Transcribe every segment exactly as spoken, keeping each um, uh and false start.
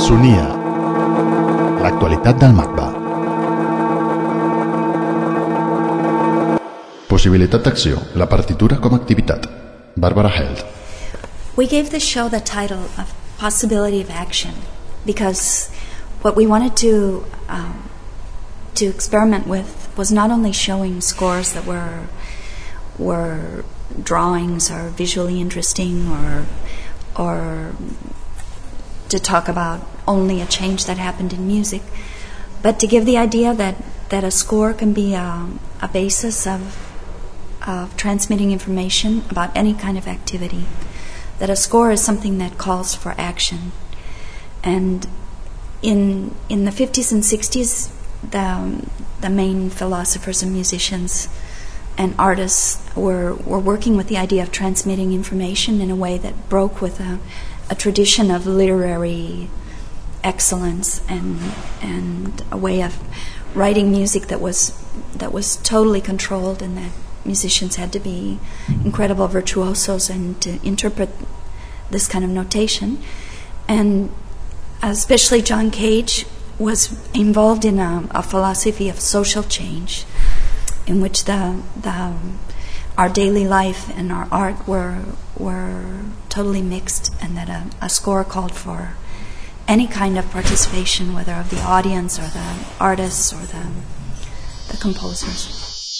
Sonia, l'actualitat del MACBA. Possibilitat d'acció, la partitura com a activitat. Barbara Held. We gave the show the title of Possibility of Action because what we wanted to um, to experiment with was not only showing scores that were were drawings or visually interesting or or to talk about only a change that happened in music, but to give the idea that, that a score can be a, a basis of of transmitting information about any kind of activity, that a score is something that calls for action. And in in the fifties and sixties, the the main philosophers and musicians and artists were were working with the idea of transmitting information in a way that broke with a, a tradition of literary excellence and and a way of writing music that was that was totally controlled, and that musicians had to be incredible virtuosos and to interpret this kind of notation. And especially John Cage was involved in a, a philosophy of social change, in which the the our daily life and our art were were totally mixed, and that a, a score called for any kind of participation, whether of the audience or the artists or the the composers.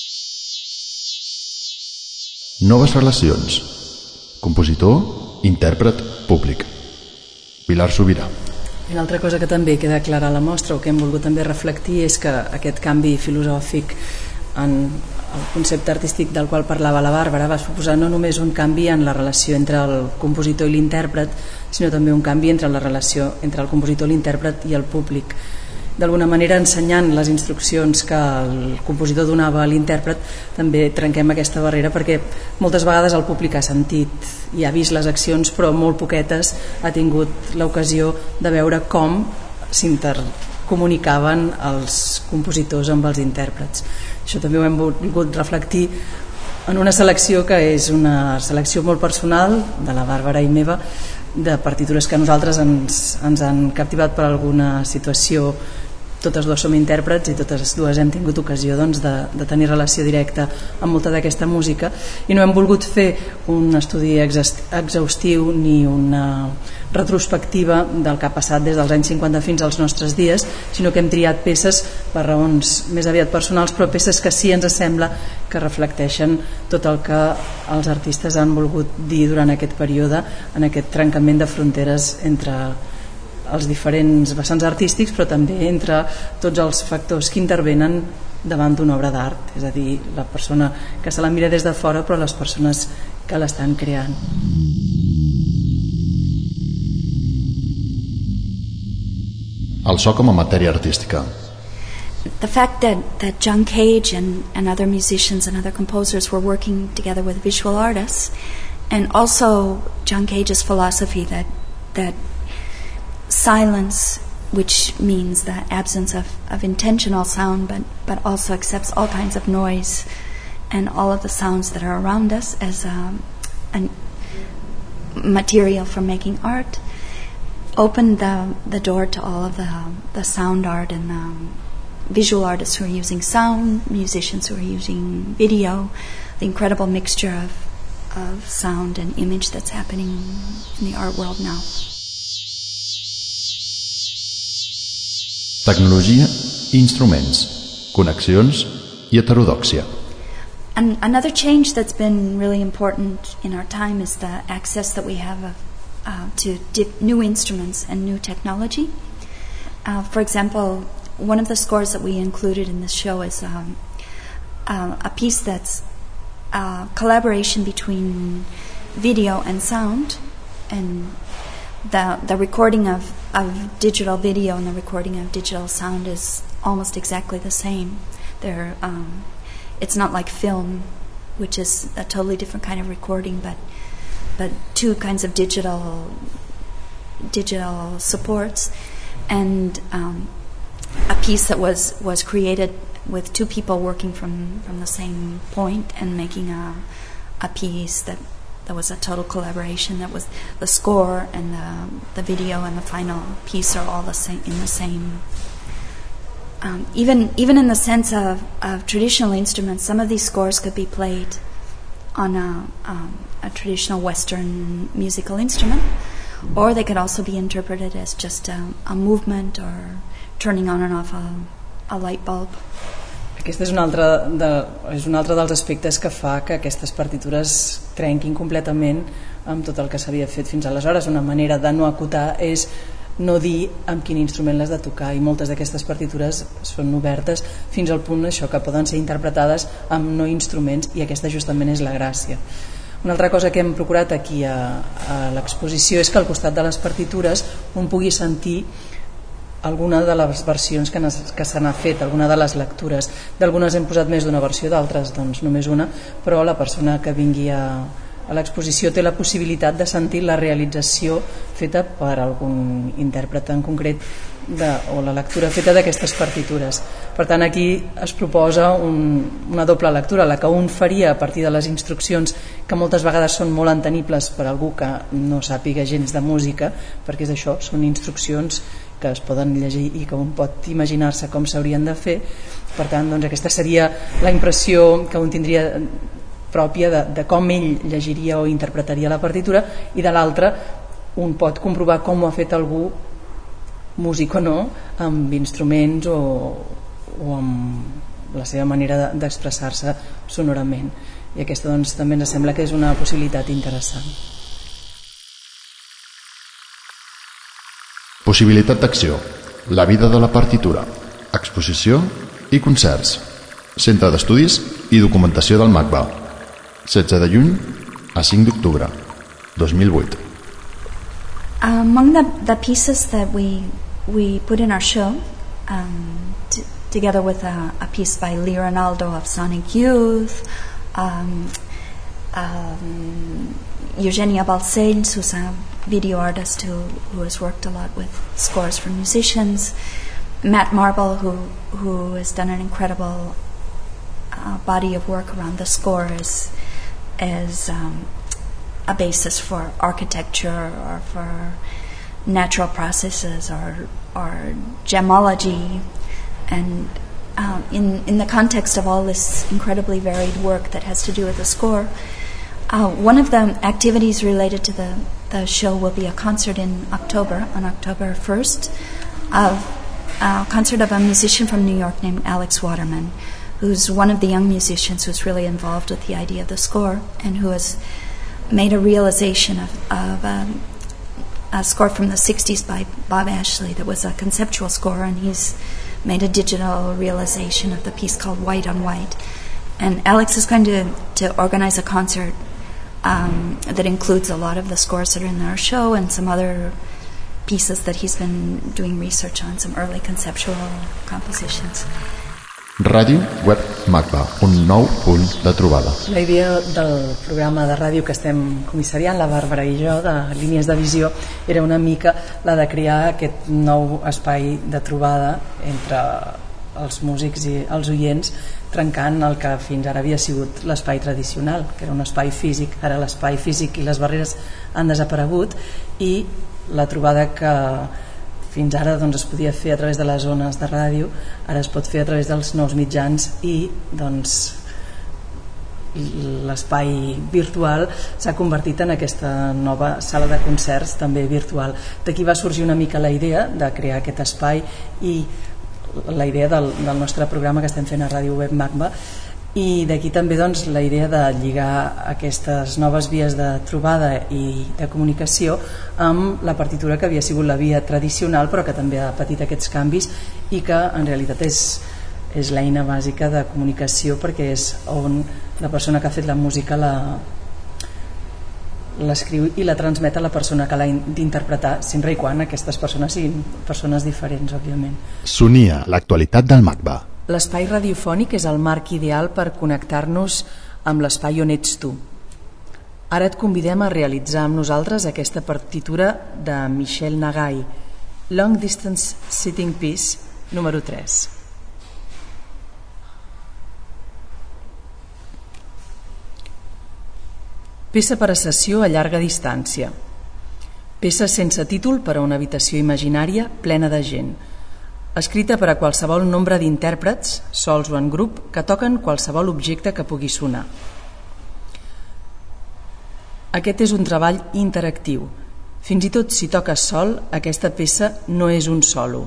Noves relacions. Compositor, intèrpret, públic. Pilar Sobirà. I una altra cosa que també queda clara a la mostra, o que hem volgut també reflectir, és que aquest canvi filosòfic en el concepte artístic del qual parlava la Bàrbara va suposar no només un canvi en la relació entre el compositor i l'intèrpret, sinó també un canvi entre la relació entre el compositor, l'intèrpret i el públic. D'alguna manera, ensenyant les instruccions que el compositor donava a l'intèrpret, també trenquem aquesta barrera, perquè moltes vegades el públic ha sentit i ha vist les accions, però molt poquetes ha tingut l'ocasió de veure com s'intercomunicaven els compositors amb els intèrprets. Això també ho hem volgut reflectir en una selecció que és una selecció molt personal de la Bàrbara i meva, de partitures que a nosaltres ens, ens han captivat per alguna situació. Totes dues som intèrprets i totes dues hem tingut ocasió doncs, de, de tenir relació directa amb molta d'aquesta música, i no hem volgut fer un estudi exhaustiu ni una retrospectiva del que ha passat des dels anys cinquanta fins als nostres dies, sinó que hem triat peces per raons més aviat personals, però peces que sí ens sembla que reflecteixen tot el que els artistes han volgut dir durant aquest període, en aquest trencament de fronteres entre els diferents vessants artístics, però també entre tots els factors que intervenen davant d'una obra d'art, és a dir, la persona que se la mira des de fora, però les persones que l'estan creant. El so com a matèria artística. The fact that, that John Cage and, and other musicians and other composers were working together with visual artists, and also John Cage's philosophy that that silence, which means the absence of, of intentional sound, but, but also accepts all kinds of noise and all of the sounds that are around us as um, a material for making art, opened the, the door to all of the, the sound art and um, visual artists who are using sound, musicians who are using video, the incredible mixture of, of sound and image that's happening in the art world now. Tecnologia i instruments, connexions i heterodòxia. And another change that's been really important in our time is the access that we have of, uh, to dip new instruments and new technology. Uh, for example, one of the scores that we included in this show is um, uh, a piece that's a collaboration between video and sound, and the the recording of, of digital video and the recording of digital sound is almost exactly the same. They're, um, it's not like film, which is a totally different kind of recording, but but two kinds of digital digital supports, and um, a piece that was, was created with two people working from, from the same point and making a a piece that that was a total collaboration. That was the score and the the video and the final piece are all the same in the same. Um, even even in the sense of, of traditional instruments, some of these scores could be played on a, um, a traditional Western musical instrument, or they could also be interpreted as just a, a movement or turning on and off a, a light bulb. Aquest és un, altre de, és un altre dels aspectes que fa que aquestes partitures trenquin completament amb tot el que s'havia fet fins aleshores. Una manera de no acotar és no dir amb quin instrument l'has de tocar, i moltes d'aquestes partitures són obertes fins al punt això que poden ser interpretades amb no instruments, i aquesta justament és la gràcia. Una altra cosa que hem procurat aquí a, a l'exposició és que al costat de les partitures un pugui sentir alguna de les versions que, que se n'ha fet, alguna de les lectures. D'algunes hem posat més d'una versió, d'altres doncs només una, però la persona que vingui a, a l'exposició té la possibilitat de sentir la realització feta per algun intèrpret en concret de, o la lectura feta d'aquestes partitures. Per tant, aquí es proposa un, una doble lectura, la que un faria a partir de les instruccions, que moltes vegades són molt entenibles per algú que no sàpiga gens de música, perquè és això, són instruccions que es poden llegir i que un pot imaginar-se com s'haurien de fer. Per tant, doncs, aquesta seria la impressió que un tindria pròpia de, de com ell llegiria o interpretaria la partitura, i de l'altra un pot comprovar com ho ha fet algú, músic o no, amb instruments o, o amb la seva manera d'expressar-se sonorament. I aquesta doncs, també ens sembla que és una possibilitat interessant. Possibilitat d'acció, la vida de la partitura, exposició i concerts, centre d'estudis i documentació del MACBA, setze de juny a cinc d'octubre dos mil vuit. Among the, the pieces that we we put in our show, um, t- together with a, a piece by Lee Ronaldo of Sonic Youth, um, um, Eugenia Balcells, who's a video artist who, who has worked a lot with scores for musicians, Matt Marble, who who has done an incredible uh, body of work around the score as as um, a basis for architecture or for natural processes or or gemology, and um, in in the context of all this incredibly varied work that has to do with the score. Uh, one of the activities related to the, the show will be a concert in October, on October first, of a concert of a musician from New York named Alex Waterman, who's one of the young musicians who's really involved with the idea of the score and who has made a realization of, of um, a score from the sixties by Bob Ashley that was a conceptual score, and he's made a digital realization of the piece called White on White. And Alex is going to, to organize a concert Um, that includes a lot of the scores that are in our show and some other pieces that he's been doing research on, some early conceptual compositions. Ràdio Web MACBA, un nou punt de trobada. La idea del programa de ràdio que estem comissariant, la Bàrbara i jo, de Línies de Visió, era una mica la de crear aquest nou espai de trobada entre els músics i els oients, trencant el que fins ara havia sigut l'espai tradicional, que era un espai físic. Ara l'espai físic i les barreres han desaparegut, i la trobada que fins ara doncs, es podia fer a través de les zones de ràdio, ara es pot fer a través dels nous mitjans, i doncs l'espai virtual s'ha convertit en aquesta nova sala de concerts també virtual. D'aquí va sorgir una mica la idea de crear aquest espai i la idea del, del nostre programa que estem fent a Ràdio Web MACBA, i d'aquí també doncs, la idea de lligar aquestes noves vies de trobada i de comunicació amb la partitura que havia sigut la via tradicional, però que també ha patit aquests canvis i que en realitat és, és l'eina bàsica de comunicació, perquè és on la persona que ha fet la música la l'escriu i la transmet a la persona que l'ha d'interpretar, sempre i quan aquestes persones siguin persones diferents, òbviament. Sonia, l'actualitat del MACBA. L'espai radiofònic és el marc ideal per connectar-nos amb l'espai on ets tu. Ara et convidem a realitzar amb nosaltres aquesta partitura de Michel Nagai, Long Distance Sitting Piece número tres. Peça per a sessió a llarga distància. Peça sense títol per a una habitació imaginària plena de gent. Escrita per a qualsevol nombre d'intèrprets, sols o en grup, que toquen qualsevol objecte que pugui sonar. Aquest és un treball interactiu. Fins i tot si toques sol, aquesta peça no és un solo.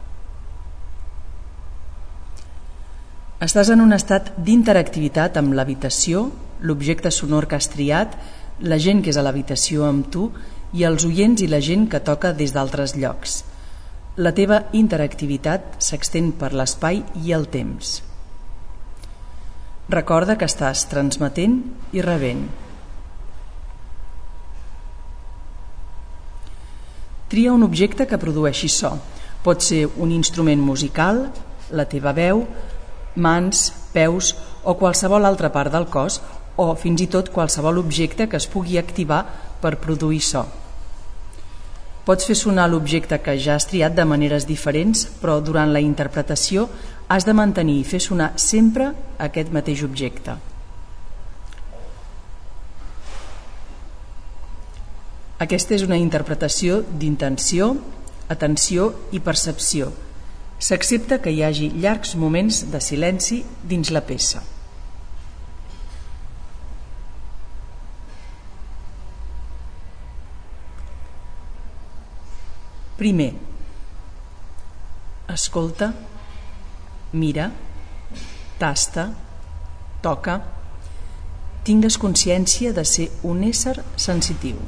Estàs en un estat d'interactivitat amb l'habitació, l'objecte sonor que has triat, la gent que és a l'habitació amb tu i els oients i la gent que toca des d'altres llocs. La teva interactivitat s'extén per l'espai i el temps. Recorda que estàs transmetent i rebent. Tria un objecte que produeixi so. Pot ser un instrument musical, la teva veu, mans, peus o qualsevol altra part del cos o fins i tot qualsevol objecte que es pugui activar per produir so. Pots fer sonar l'objecte que ja has triat de maneres diferents, però durant la interpretació has de mantenir i fer sonar sempre aquest mateix objecte. Aquesta és una interpretació d'intenció, atenció i percepció. S'accepta que hi hagi llargs moments de silenci dins la peça. Primer, escolta, mira, tasta, toca. Tingues consciència de ser un ésser sensitiu.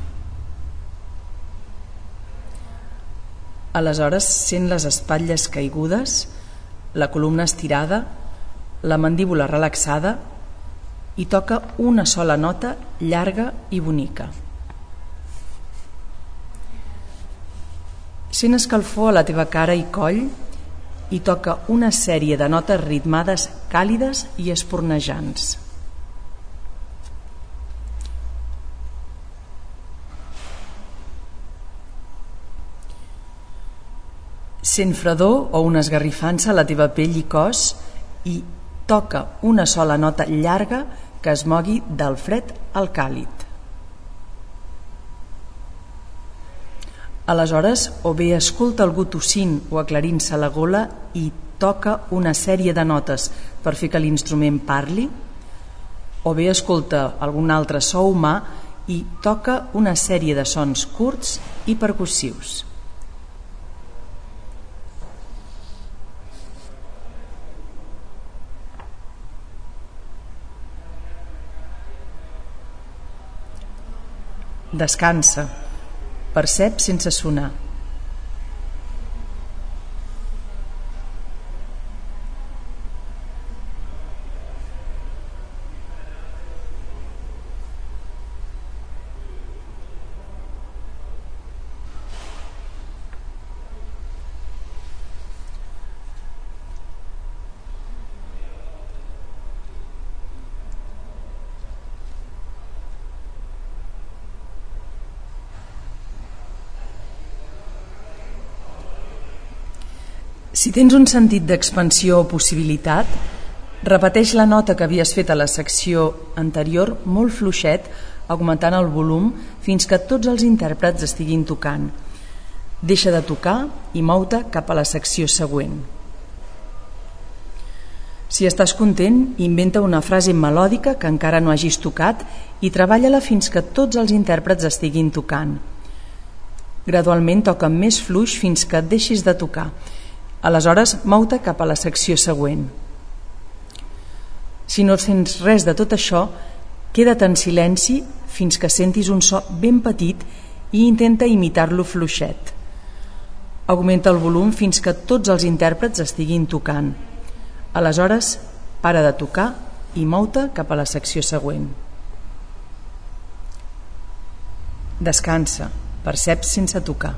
Aleshores, sent les espatlles caigudes, la columna estirada, la mandíbula relaxada i toca una sola nota llarga i bonica. Sent escalfor a la teva cara i coll i toca una sèrie de notes ritmades càlides i espornejants. Sent fredor o una esgarrifança a la teva pell i cos i toca una sola nota llarga que es mogui del fred al càlid. Aleshores, o bé escolta algú tossint o aclarint-se la gola i toca una sèrie de notes per fer que l'instrument parli, o bé escolta algun altre so humà i toca una sèrie de sons curts i percussius. Descansa, percep sense sonar. Si tens un sentit d'expansió o possibilitat, repeteix la nota que havies fet a la secció anterior molt fluixet, augmentant el volum fins que tots els intèrprets estiguin tocant. Deixa de tocar i mou-te cap a la secció següent. Si estàs content, inventa una frase melòdica que encara no hagis tocat i treballa-la fins que tots els intèrprets estiguin tocant. Gradualment toca més fluix fins que et deixis de tocar. Aleshores, mou-te cap a la secció següent. Si no sents res de tot això, queda't en silenci fins que sentis un so ben petit i intenta imitar-lo fluixet. Augmenta el volum fins que tots els intèrprets estiguin tocant. Aleshores, para de tocar i mou-te cap a la secció següent. Descansa, percep sense tocar.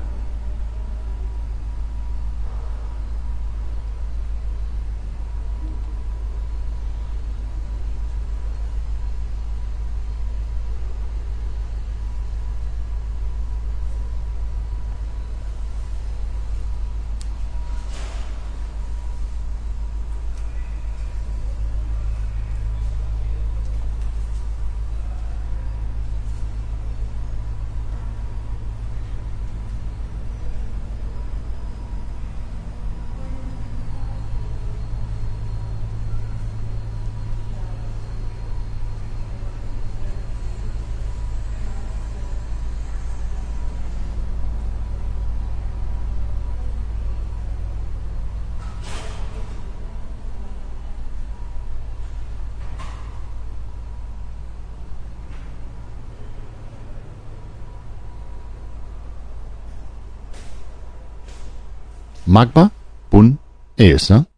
magba punt es.